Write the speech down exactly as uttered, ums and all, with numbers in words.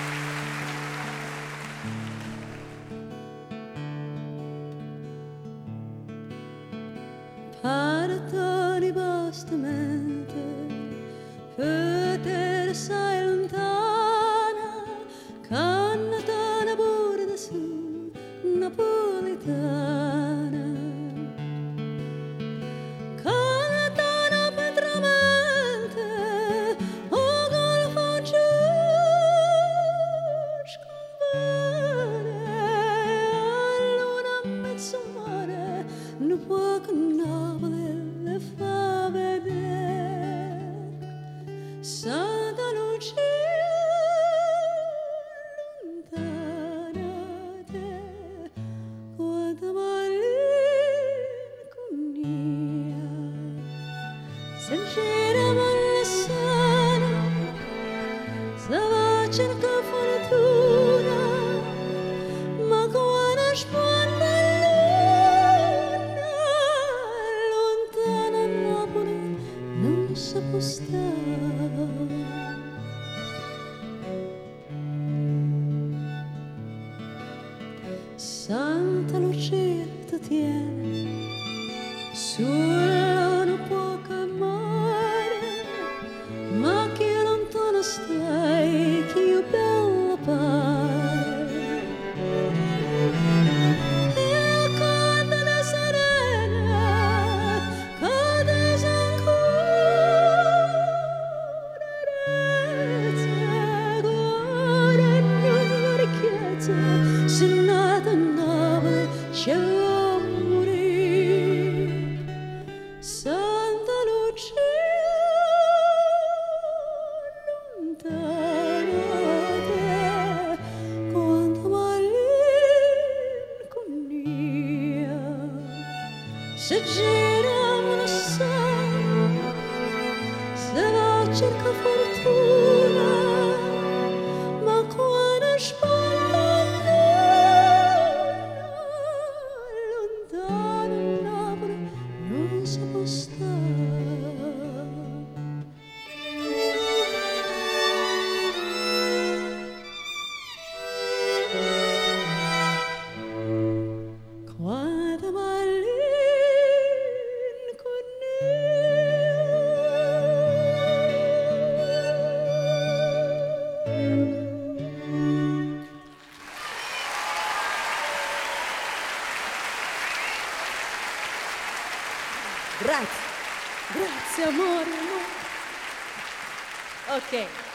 Partono vastamente, poter sai lontana, cantano pure da su, napoletana. Cantano petramente, o golfo giù, scompare, a luna a mezzo mare, non può che Napoli le fa vedere. Santa Lucia lontana te, quanta malinconia. Se gira malessana, se va a cercare fortuna, ma quando sponda luna, lontana a Napoli non si può stare. Santa Lucia ti tiene sulla una poca mare, ma che lontano stai, che io bella pare. E quando da serena, quando ancora rezza, cuore in una ricchezza, se nata a Napoli c'è a morire. Santa Lucia lontana te, quanta malinconia. Se gira una sana, se va a cercare fortuna, ma quando sponda lontano a Napoli non si può stare. Quanta malinconia. Grazie. Grazie amore, amore. Ok.